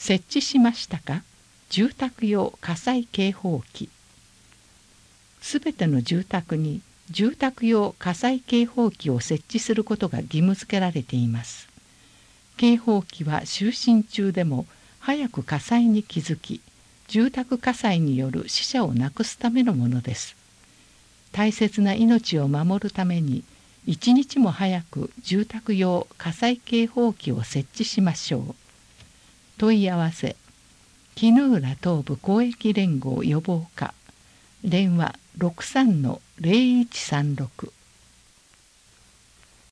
設置しましたか？住宅用火災警報器。すべての住宅に住宅用火災警報器を設置することが義務付けられています。警報器は就寝中でも早く火災に気づき、住宅火災による死者をなくすためのものです。大切な命を守るために、一日も早く住宅用火災警報器を設置しましょう。問い合わせ、衣浦東部公益連合予防課、電話 63-0136